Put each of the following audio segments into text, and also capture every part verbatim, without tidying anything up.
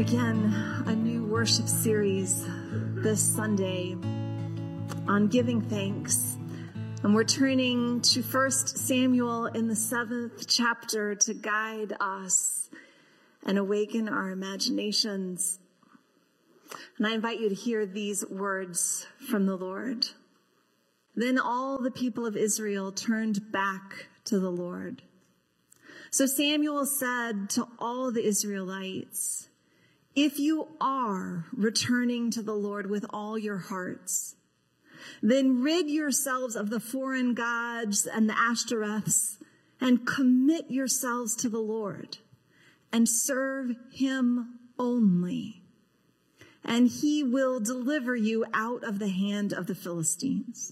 begin a new worship series this Sunday on giving thanks. And we're turning to First Samuel in the seventh chapter to guide us and awaken our imaginations. And I invite you to hear these words from the Lord. Then all the people of Israel turned back to the Lord. So Samuel said to all the Israelites, "If you are returning to the Lord with all your hearts, then rid yourselves of the foreign gods and the Ashtoreths and commit yourselves to the Lord and serve him only. And he will deliver you out of the hand of the Philistines."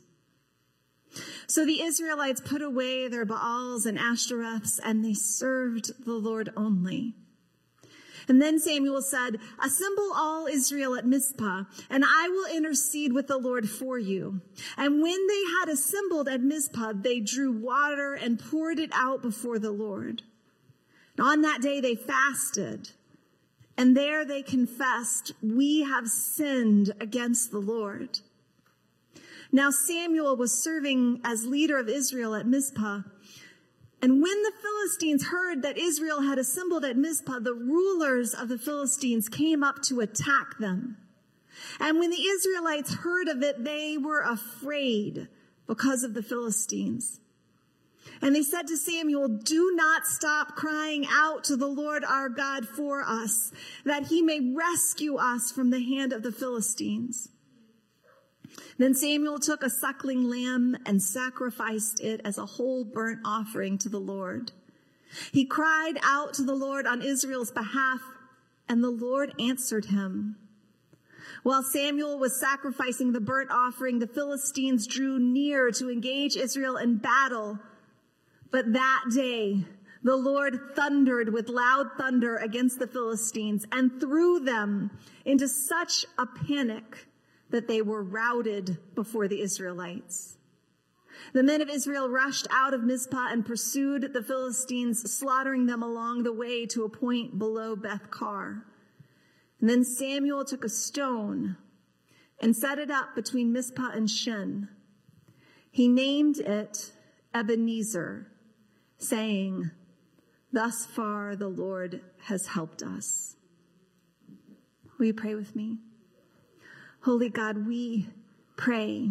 So the Israelites put away their Baals and Ashtoreths, and they served the Lord only. And then Samuel said, "Assemble all Israel at Mizpah, and I will intercede with the Lord for you." And when they had assembled at Mizpah, they drew water and poured it out before the Lord. And on that day they fasted, and there they confessed, "We have sinned against the Lord." Now Samuel was serving as leader of Israel at Mizpah. And when the Philistines heard that Israel had assembled at Mizpah, the rulers of the Philistines came up to attack them. And when the Israelites heard of it, they were afraid because of the Philistines. And they said to Samuel, "Do not stop crying out to the Lord our God for us, that he may rescue us from the hand of the Philistines." Then Samuel took a suckling lamb and sacrificed it as a whole burnt offering to the Lord. He cried out to the Lord on Israel's behalf, and the Lord answered him. While Samuel was sacrificing the burnt offering, the Philistines drew near to engage Israel in battle. But that day, the Lord thundered with loud thunder against the Philistines and threw them into such a panic that they were routed before the Israelites. The men of Israel rushed out of Mizpah and pursued the Philistines, slaughtering them along the way to a point below Beth-kar. And then Samuel took a stone and set it up between Mizpah and Shin. He named it Ebenezer, saying, "Thus far the Lord has helped us." Will you pray with me? Holy God, we pray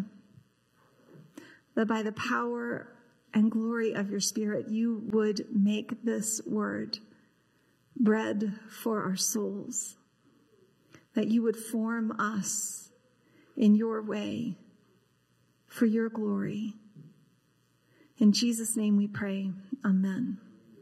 that by the power and glory of your Spirit, you would make this word bread for our souls, that you would form us in your way for your glory. In Jesus' name we pray, amen.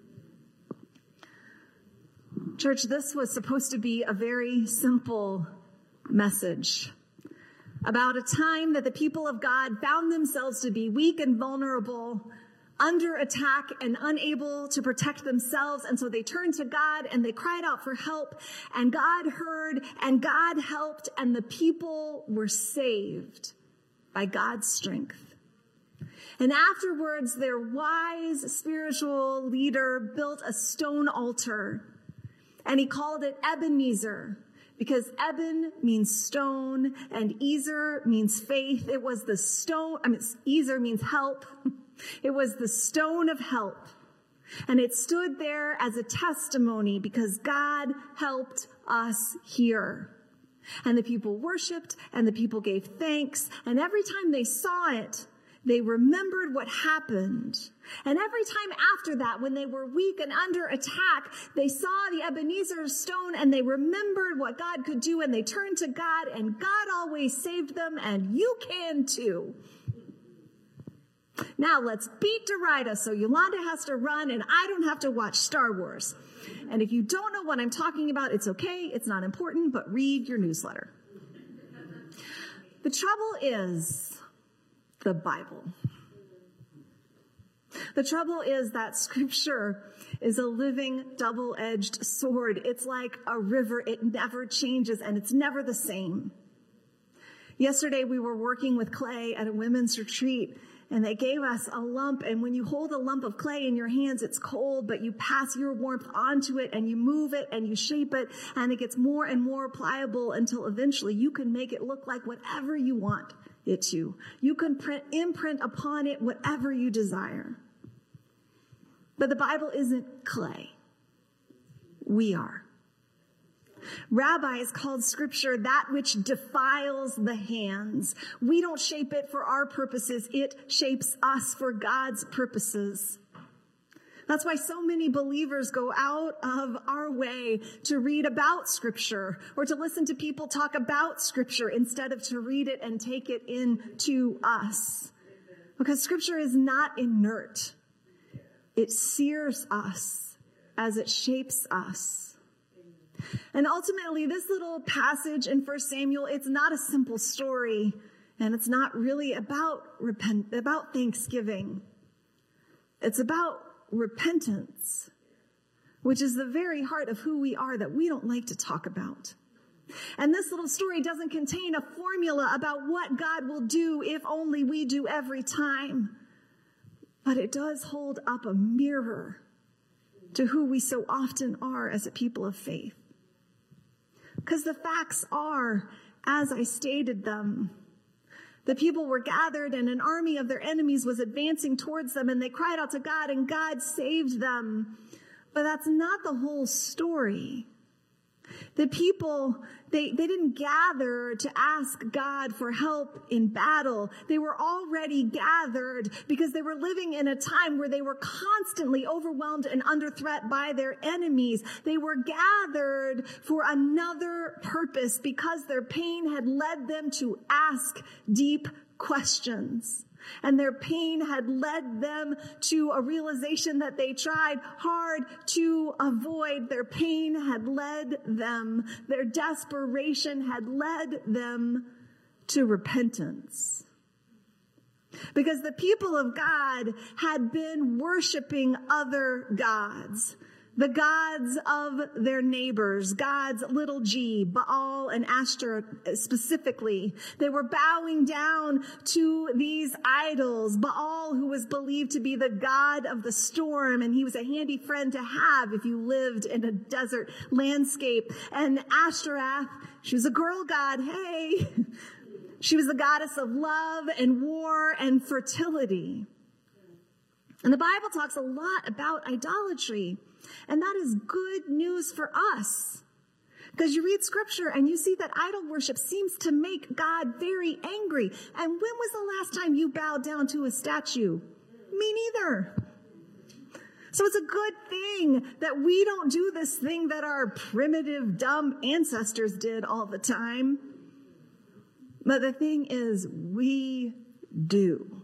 Church, this was supposed to be a very simple message about a time that the people of God found themselves to be weak and vulnerable, under attack and unable to protect themselves. And so they turned to God and they cried out for help, and God heard and God helped, and the people were saved by God's strength. And afterwards, their wise spiritual leader built a stone altar, and he called it Ebenezer, because Eben means stone and Ezer means faith. It was the stone, I mean, Ezer means help. It was the stone of help. And it stood there as a testimony because God helped us here. And the people worshiped and the people gave thanks. And every time they saw it, they remembered what happened. And every time after that, when they were weak and under attack, they saw the Ebenezer stone and they remembered what God could do, and they turned to God, and God always saved them, and you can too. Now let's beat Derrida so Yolanda has to run and I don't have to watch Star Wars. And if you don't know what I'm talking about, it's okay. It's not important, but read your newsletter. The trouble is the Bible. The trouble is that Scripture is a living, double-edged sword. It's like a river. It never changes, and it's never the same. Yesterday, we were working with Clay at a women's retreat, And they gave us a lump, and when you hold a lump of clay in your hands, it's cold, but you pass your warmth onto it, and you move it, and you shape it, and it gets more and more pliable until eventually you can make it look like whatever you want it to. You can print, imprint upon it whatever you desire. But the Bible isn't clay. We are. Rabbis called Scripture that which defiles the hands. We don't shape it for our purposes. It shapes us for God's purposes. That's why so many believers go out of our way to read about Scripture or to listen to people talk about Scripture instead of to read it and take it into us. Because Scripture is not inert. It sears us as it shapes us. And ultimately, this little passage in First Samuel, it's not a simple story, and it's not really about repent, about thanksgiving. It's about repentance, which is the very heart of who we are that we don't like to talk about. And this little story doesn't contain a formula about what God will do if only we do every time. But it does hold up a mirror to who we so often are as a people of faith. Because the facts are, as I stated them, the people were gathered and an army of their enemies was advancing towards them, and they cried out to God, and God saved them. But that's not the whole story. The people, they, they didn't gather to ask God for help in battle. They were already gathered because they were living in a time where they were constantly overwhelmed and under threat by their enemies. They were gathered for another purpose because their pain had led them to ask deep questions. And their pain had led them to a realization that they tried hard to avoid. Their pain had led them, their desperation had led them to repentance. Because the people of God had been worshiping other gods. The gods of their neighbors, God's little g, Baal and Ashtoreth specifically. They were bowing down to these idols. Baal, who was believed to be the god of the storm, and he was a handy friend to have if you lived in a desert landscape. And Ashtoreth, she was a girl god, hey. She was the goddess of love and war and fertility. And the Bible talks a lot about idolatry. And that is good news for us. Because you read Scripture and you see that idol worship seems to make God very angry. And when was the last time you bowed down to a statue? Me neither. So it's a good thing that we don't do this thing that our primitive, dumb ancestors did all the time. But the thing is, we do.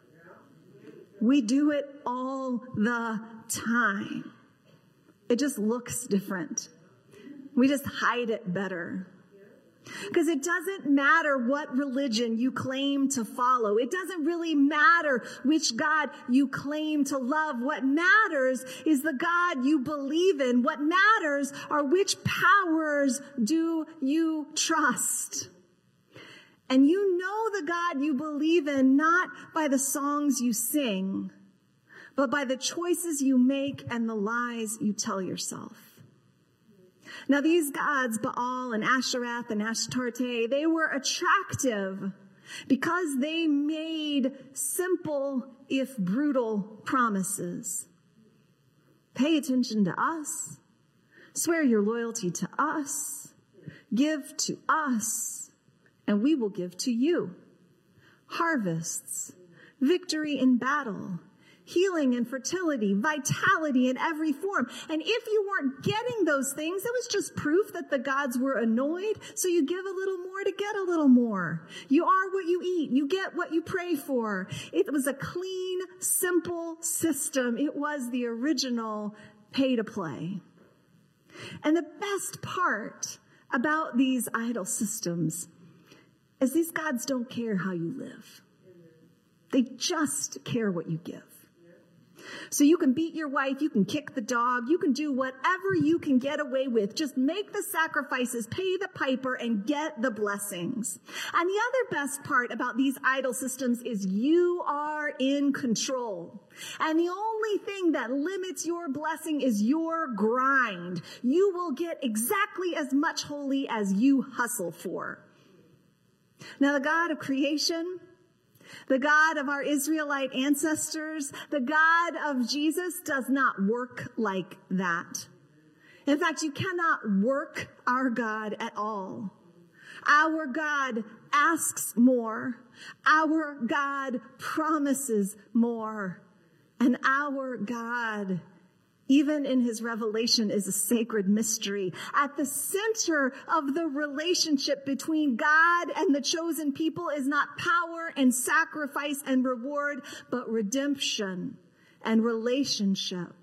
We do it all the time. It just looks different. We just hide it better. Because it doesn't matter what religion you claim to follow. It doesn't really matter which God you claim to love. What matters is the God you believe in. What matters are which powers do you trust. And you know the God you believe in not by the songs you sing, but by the choices you make and the lies you tell yourself. Now, these gods, Baal and Ashereth and Ashtoreth, they were attractive because they made simple, if brutal, promises. Pay attention to us. Swear your loyalty to us. Give to us, and we will give to you. Harvests, victory in battle, healing and fertility, vitality in every form. And if you weren't getting those things, it was just proof that the gods were annoyed. So you give a little more to get a little more. You are what you eat. You get what you pray for. It was a clean, simple system. It was the original pay to play. And the best part about these idol systems is these gods don't care how you live. They just care what you give. So you can beat your wife, you can kick the dog, you can do whatever you can get away with. Just make the sacrifices, pay the piper, and get the blessings. And the other best part about these idol systems is you are in control. And the only thing that limits your blessing is your grind. You will get exactly as much holy as you hustle for. Now, the God of creation, the God of our Israelite ancestors, the God of Jesus does not work like that. In fact, you cannot work our God at all. Our God asks more. Our God promises more. And our God, even in his revelation, is a sacred mystery. At the center of the relationship between God and the chosen people is not power and sacrifice and reward, but redemption and relationship,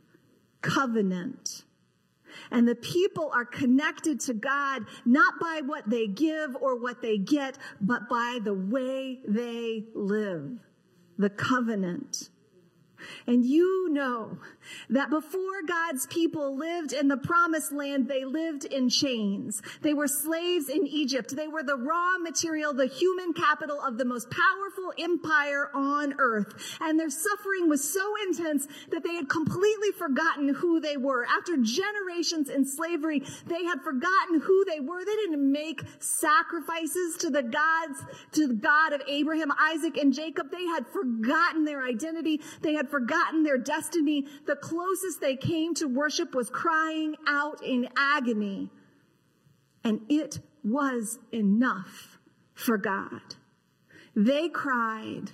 covenant. And the people are connected to God not by what they give or what they get, but by the way they live, the covenant. And you know that before God's people lived in the promised land, they lived in chains. They were slaves in Egypt. They were the raw material, the human capital of the most powerful empire on earth. And their suffering was so intense that they had completely forgotten who they were. After generations in slavery, they had forgotten who they were. They didn't make sacrifices to the gods, to the God of Abraham, Isaac, and Jacob. They had forgotten their identity. They had forgotten their destiny. The closest they came to worship was crying out in agony. And it was enough for God. They cried.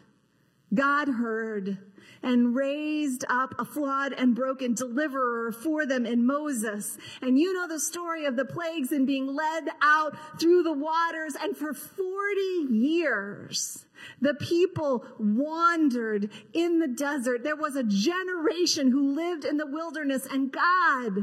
God heard and raised up a flawed and broken deliverer for them in Moses. And you know the story of the plagues and being led out through the waters. And for forty years, the people wandered in the desert. There was a generation who lived in the wilderness, and God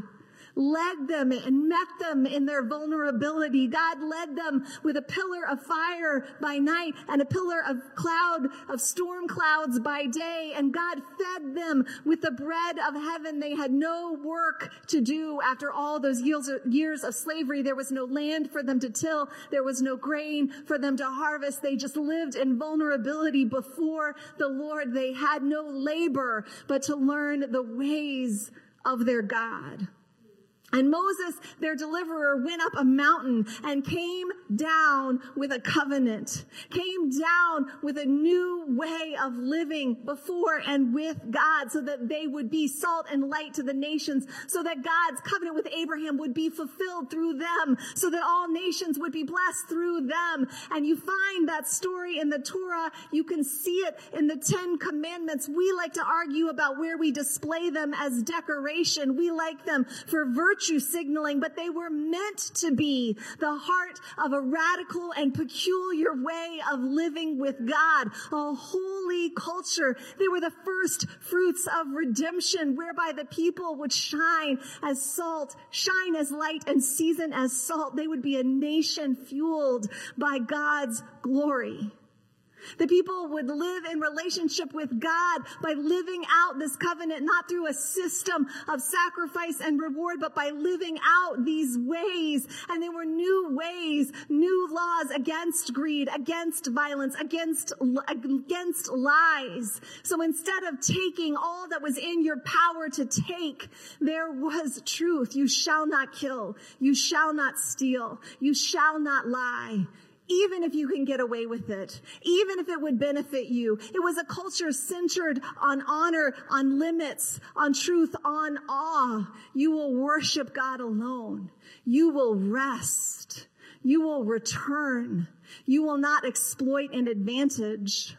led them and met them in their vulnerability. God led them with a pillar of fire by night and a pillar of cloud, of storm clouds by day. And God fed them with the bread of heaven. They had no work to do after all those years of slavery. There was no land for them to till. There was no grain for them to harvest. They just lived in vulnerability before the Lord. They had no labor but to learn the ways of their God. And Moses, their deliverer, went up a mountain and came down with a covenant, came down with a new way of living before and with God, so that they would be salt and light to the nations, so that God's covenant with Abraham would be fulfilled through them, so that all nations would be blessed through them. And you find that story in the Torah. You can see it in the Ten Commandments. We like to argue about where we display them as decoration. We like them for virtue signaling, but they were meant to be the heart of a radical and peculiar way of living with God, a holy culture. They were the first fruits of redemption, whereby the people would shine as salt, shine as light, and season as salt. They would be a nation fueled by God's glory. The people would live in relationship with God by living out this covenant, not through a system of sacrifice and reward, but by living out these ways. And they were new ways, new laws against greed, against violence, against, against lies. So instead of taking all that was in your power to take, there was truth. You shall not kill. You shall not steal. You shall not lie. Even if you can get away with it, even if it would benefit you. It was a culture centered on honor, on limits, on truth, on awe. You will worship God alone. You will rest. You will return. You will not exploit an advantage.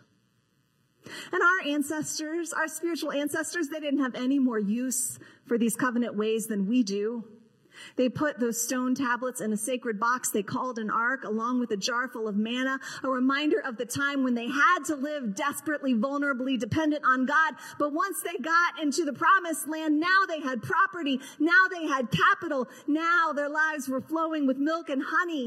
And our ancestors, our spiritual ancestors, they didn't have any more use for these covenant ways than we do. They put those stone tablets in a sacred box they called an ark, along with a jar full of manna, a reminder of the time when they had to live desperately, vulnerably dependent on God. But once they got into the promised land, now they had property. Now they had capital. Now their lives were flowing with milk and honey.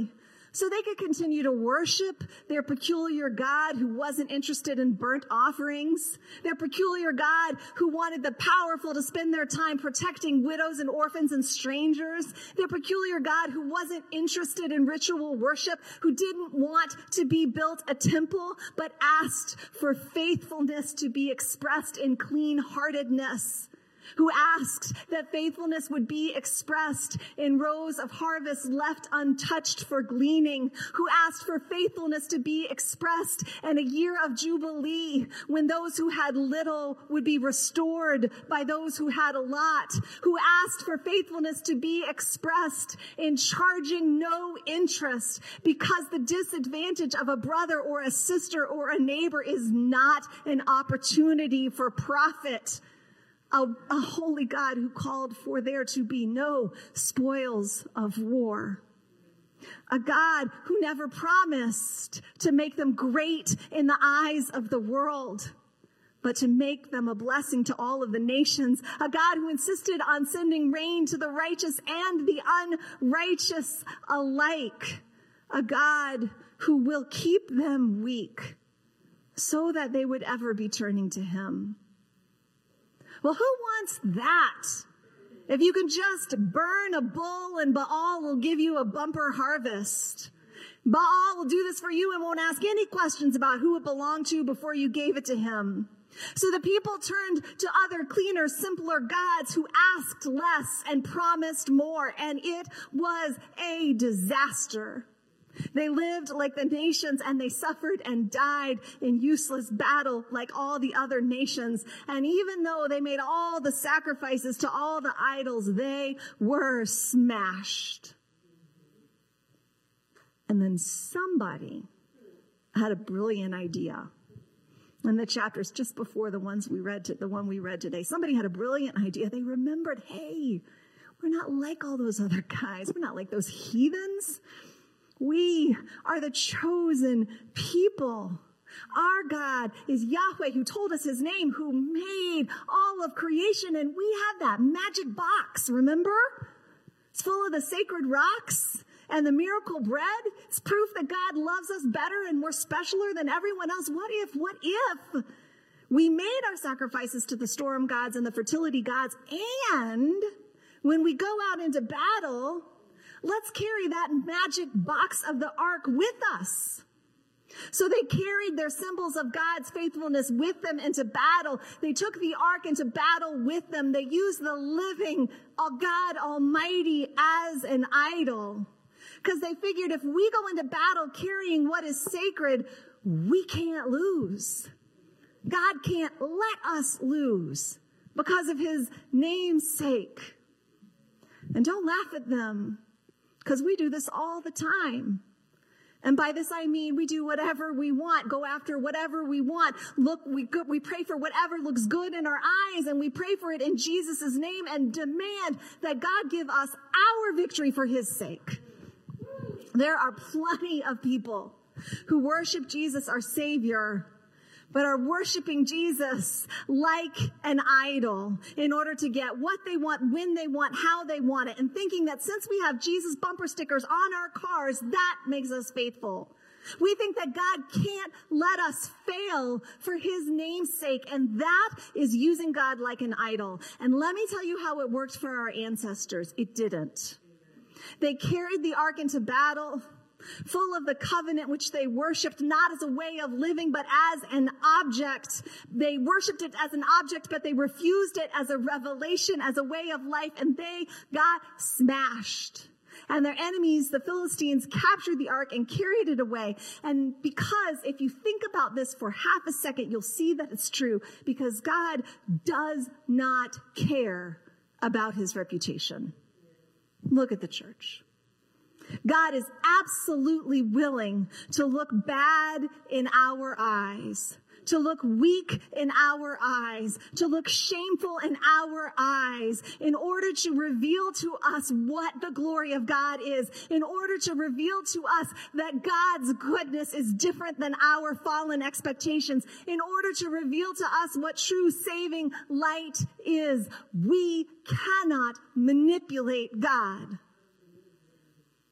so they could continue to worship their peculiar God who wasn't interested in burnt offerings, their peculiar God who wanted the powerful to spend their time protecting widows and orphans and strangers, their peculiar God who wasn't interested in ritual worship, who didn't want to be built a temple, but asked for faithfulness to be expressed in clean-heartedness, who asked that faithfulness would be expressed in rows of harvest left untouched for gleaning, who asked for faithfulness to be expressed in a year of jubilee when those who had little would be restored by those who had a lot, who asked for faithfulness to be expressed in charging no interest because the disadvantage of a brother or a sister or a neighbor is not an opportunity for profit. A, a holy God who called for there to be no spoils of war. A God who never promised to make them great in the eyes of the world, but to make them a blessing to all of the nations. A God who insisted on sending rain to the righteous and the unrighteous alike. A God who will keep them weak so that they would ever be turning to him. Well, who wants that? If you can just burn a bull and Baal will give you a bumper harvest. Baal will do this for you and won't ask any questions about who it belonged to before you gave it to him. So the people turned to other cleaner, simpler gods who asked less and promised more, and it was a disaster. They lived like the nations, and they suffered and died in useless battle like all the other nations. And even though they made all the sacrifices to all the idols, they were smashed. And then somebody had a brilliant idea. In the chapters just before the ones we read, to, the one we read today, somebody had a brilliant idea. They remembered, hey, we're not like all those other guys. We're not like those heathens. We are the chosen people. Our God is Yahweh, who told us his name, who made all of creation. And we have that magic box, remember? It's full of the sacred rocks and the miracle bread. It's proof that God loves us better and more specialer than everyone else. What if, what if we made our sacrifices to the storm gods and the fertility gods, and when we go out into battle, let's carry that magic box of the ark with us. So they carried their symbols of God's faithfulness with them into battle. They took the ark into battle with them. They used the living God Almighty as an idol, because they figured if we go into battle carrying what is sacred, we can't lose. God can't let us lose because of his name's sake. And don't laugh at them, because we do this all the time. And by this I mean we do whatever we want, go after whatever we want. Look, we go, we pray for whatever looks good in our eyes, and we pray for it in Jesus' name and demand that God give us our victory for his sake. There are plenty of people who worship Jesus, our Savior, but are worshiping Jesus like an idol in order to get what they want, when they want, how they want it, and thinking that since we have Jesus bumper stickers on our cars, that makes us faithful. We think that God can't let us fail for his name's sake, and that is using God like an idol. And let me tell you how it worked for our ancestors. It didn't. They carried the ark into battle, full of the covenant which they worshiped, not as a way of living, but as an object. They worshiped it as an object, but they refused it as a revelation, as a way of life, and they got smashed. And their enemies, the Philistines, captured the ark and carried it away. And because if you think about this for half a second, you'll see that it's true, because God does not care about his reputation. Look at the church. God is absolutely willing to look bad in our eyes, to look weak in our eyes, to look shameful in our eyes, in order to reveal to us what the glory of God is, in order to reveal to us that God's goodness is different than our fallen expectations, in order to reveal to us what true saving light is. We cannot manipulate God.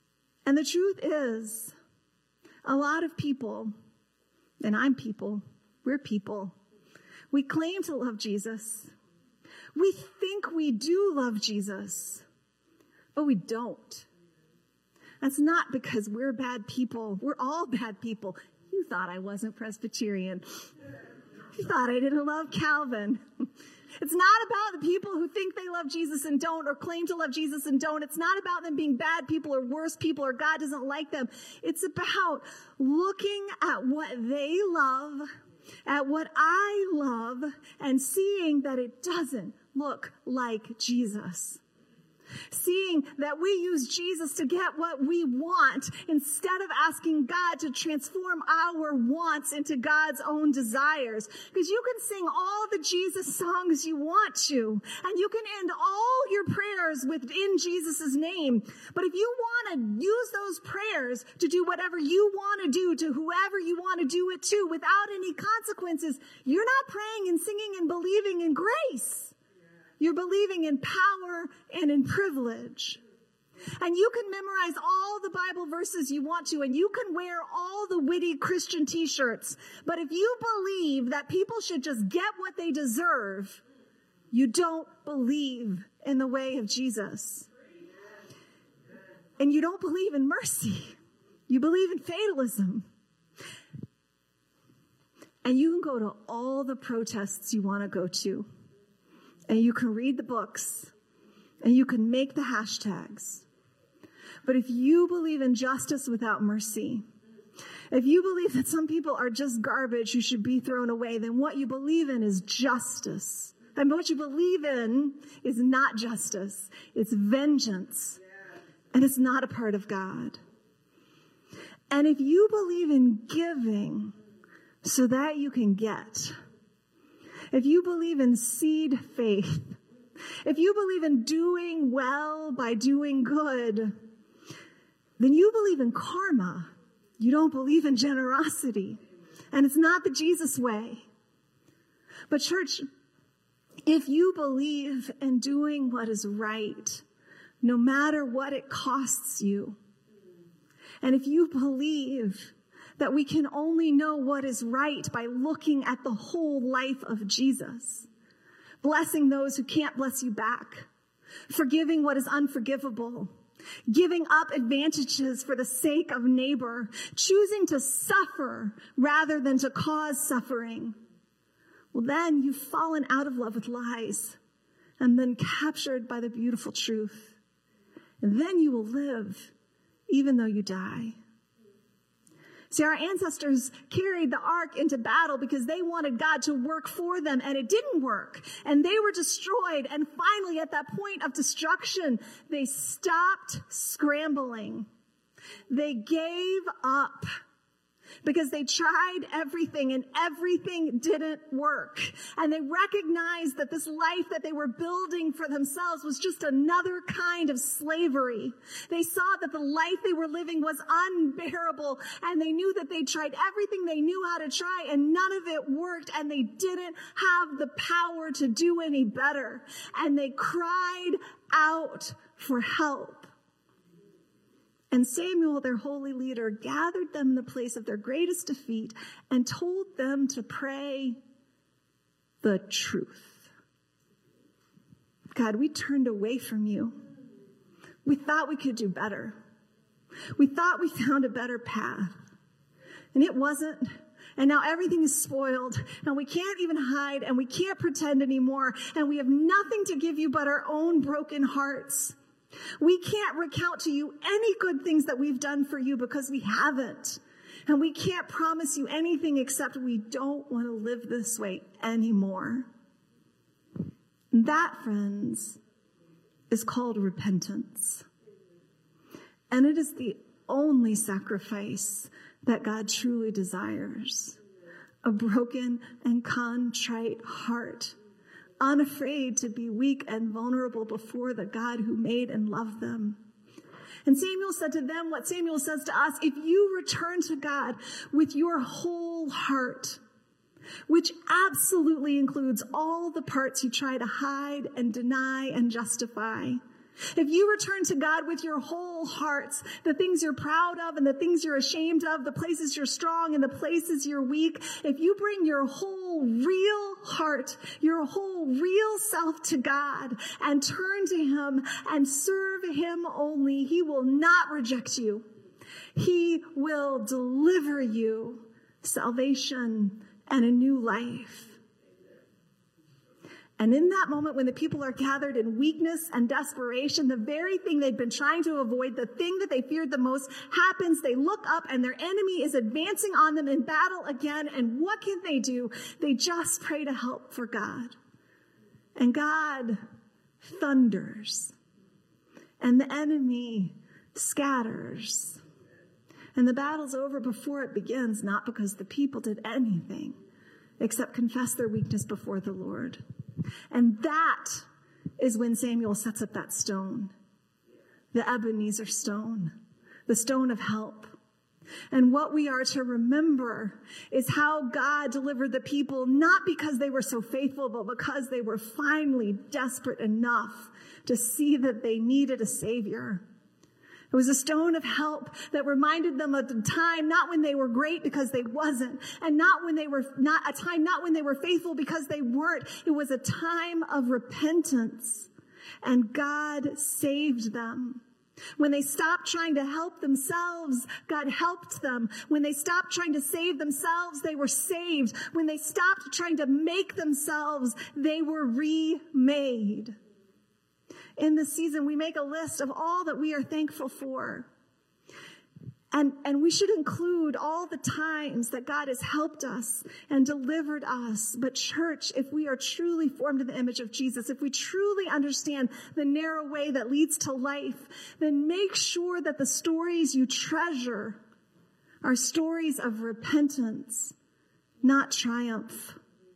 And the truth is, a lot of people, and I'm people, we're people, we claim to love Jesus. We think we do love Jesus, but we don't. That's not because we're bad people. We're all bad people. You thought I wasn't Presbyterian. You thought I didn't love Calvin. It's not about the people who think they love Jesus and don't, or claim to love Jesus and don't. It's not about them being bad people or worse people or God doesn't like them. It's about looking at what they love, at what I love, and seeing that it doesn't look like Jesus. Seeing that we use Jesus to get what we want instead of asking God to transform our wants into God's own desires. Because you can sing all the Jesus songs you want to, and you can end all your prayers within Jesus' name. But if you want to use those prayers to do whatever you want to do to whoever you want to do it to without any consequences, you're not praying and singing and believing in grace. You're believing in power and in privilege. And you can memorize all the Bible verses you want to, and you can wear all the witty Christian t-shirts. But if you believe that people should just get what they deserve, you don't believe in the way of Jesus. And you don't believe in mercy. You believe in fatalism. And you can go to all the protests you want to go to. And you can read the books, and you can make the hashtags. But if you believe in justice without mercy, if you believe that some people are just garbage who should be thrown away, then what you believe in is justice. And what you believe in is not justice. It's vengeance. And it's not a part of God. And if you believe in giving so that you can get, if you believe in seed faith, if you believe in doing well by doing good, then you believe in karma. You don't believe in generosity. And it's not the Jesus way. But church, if you believe in doing what is right, no matter what it costs you, and if you believe that we can only know what is right by looking at the whole life of Jesus, blessing those who can't bless you back, forgiving what is unforgivable, giving up advantages for the sake of neighbor, choosing to suffer rather than to cause suffering, well, then you've fallen out of love with lies and been captured by the beautiful truth. And then you will live even though you die. See, our ancestors carried the ark into battle because they wanted God to work for them, and it didn't work. And they were destroyed. And finally, at that point of destruction, they stopped scrambling. They gave up because they tried everything and everything didn't work. And they recognized that this life that they were building for themselves was just another kind of slavery. They saw that the life they were living was unbearable, and they knew that they tried everything they knew how to try and none of it worked, and they didn't have the power to do any better. And they cried out for help. And Samuel, their holy leader, gathered them in the place of their greatest defeat and told them to pray the truth. God, we turned away from you. We thought we could do better. We thought we found a better path. And it wasn't. And now everything is spoiled. And we can't even hide. And we can't pretend anymore. And we have nothing to give you but our own broken hearts. We can't recount to you any good things that we've done for you because we haven't. And we can't promise you anything except we don't want to live this way anymore. And that, friends, is called repentance. And it is the only sacrifice that God truly desires. A broken and contrite heart, unafraid to be weak and vulnerable before the God who made and loved them. And Samuel said to them what Samuel says to us: if you return to God with your whole heart, which absolutely includes all the parts you try to hide and deny and justify, If you return to God with your whole heart, the things you're proud of and the things you're ashamed of, the places you're strong and the places you're weak, if you bring your whole real heart, your whole real self to God and turn to him and serve him only, he will not reject you. He will deliver you salvation and a new life. And in that moment, when the people are gathered in weakness and desperation, the very thing they'd been trying to avoid, the thing that they feared the most, happens. They look up and their enemy is advancing on them in battle again. And what can they do? They just pray to help for God. And God thunders. And the enemy scatters. And the battle's over before it begins, not because the people did anything except confess their weakness before the Lord. And that is when Samuel sets up that stone, the Ebenezer stone, the stone of help. And what we are to remember is how God delivered the people, not because they were so faithful, but because they were finally desperate enough to see that they needed a Savior. It was a stone of help that reminded them of the time, not when they were great because they wasn't, and not when they were, not a time, not when they were faithful because they weren't. It was a time of repentance, and God saved them. When they stopped trying to help themselves, God helped them. When they stopped trying to save themselves, they were saved. When they stopped trying to make themselves, they were remade. In this season, we make a list of all that we are thankful for. And, and we should include all the times that God has helped us and delivered us. But church, if we are truly formed in the image of Jesus, if we truly understand the narrow way that leads to life, then make sure that the stories you treasure are stories of repentance, not triumph.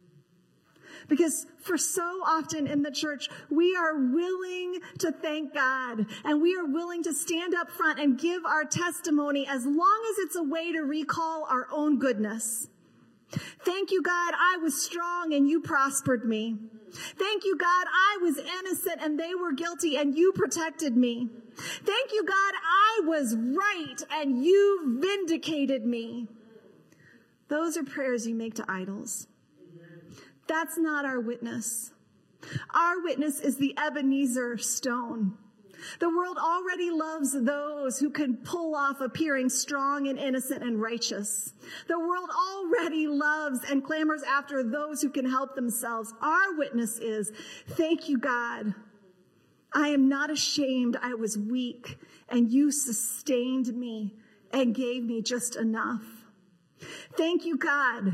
Because for so often in the church, we are willing to thank God and we are willing to stand up front and give our testimony as long as it's a way to recall our own goodness. Thank you, God, I was strong and you prospered me. Thank you, God, I was innocent and they were guilty and you protected me. Thank you, God, I was right and you vindicated me. Those are prayers you make to idols. That's not our witness. Our witness is the Ebenezer stone. The world already loves those who can pull off appearing strong and innocent and righteous. The world already loves and clamors after those who can help themselves. Our witness is, thank you, God. I am not ashamed. I was weak, and you sustained me and gave me just enough. Thank you, God.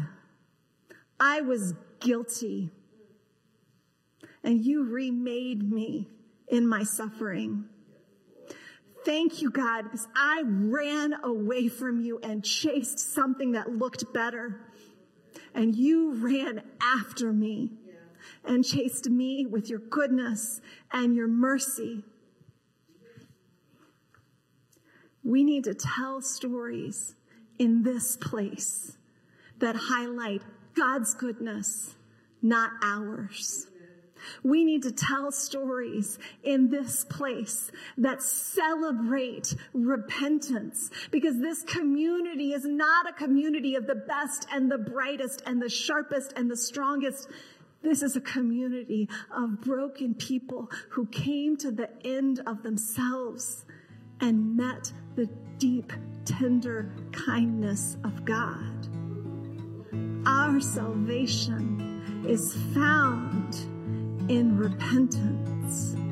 I was guilty, and you remade me in my suffering. Thank you, God, because I ran away from you and chased something that looked better, and you ran after me and chased me with your goodness and your mercy. We need to tell stories in this place that highlight God's goodness, not ours. We need to tell stories in this place that celebrate repentance, because this community is not a community of the best and the brightest and the sharpest and the strongest. This is a community of broken people who came to the end of themselves and met the deep, tender kindness of God. Our salvation is found in repentance.